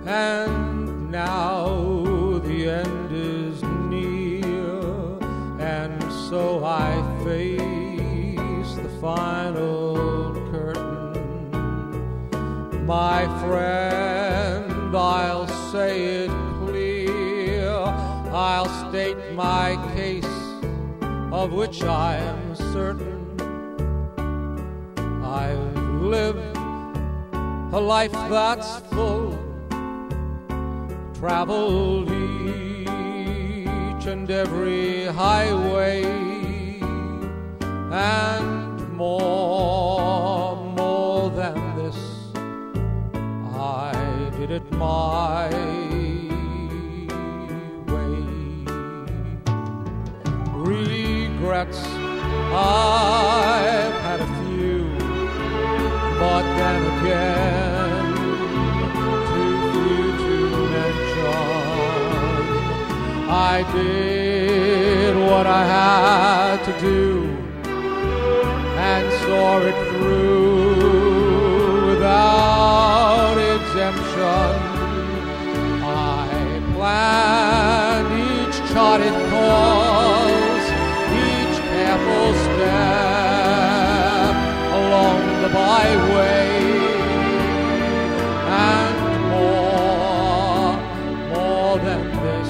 And now the end is near, and so I face the final curtain. My friend, I'll say it clear, I'll state my case, of which I am certain. I've lived a life that's full, traveled each and every highway, and more than this, I did it my way. Regrets, I've had a few, but then again, too few to mention. I did what I had to do and saw it through without exemption. I planned each charted course, each careful step along the byway, and more than this,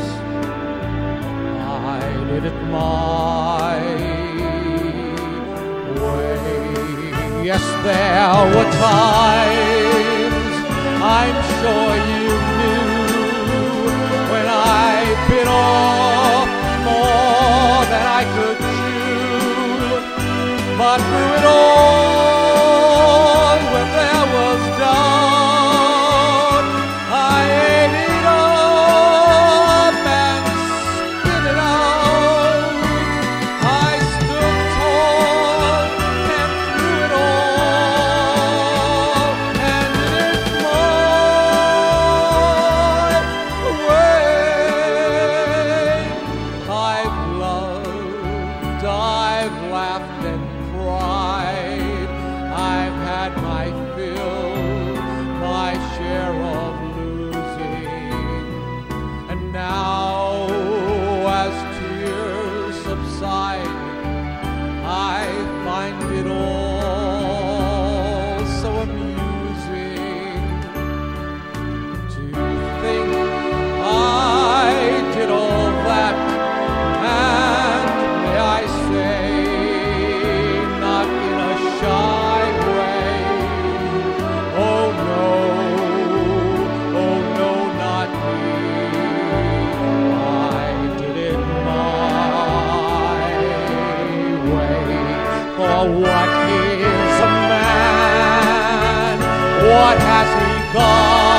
I did it my way. Yes, there were times, I'm sure you knew, when I bit off more than I could chew, but through it all, when there was doubt, I ate it up and spit it out. I stood tall and through it all, and did it my way. I've loved, I've laughed and cried, I've had my fill, my share of losing, and now as tears subside, I find it all so amusing to think I did all that, and may I say, not in a shy way. Oh no, not me. I did it my way. For what is a man? What has he got?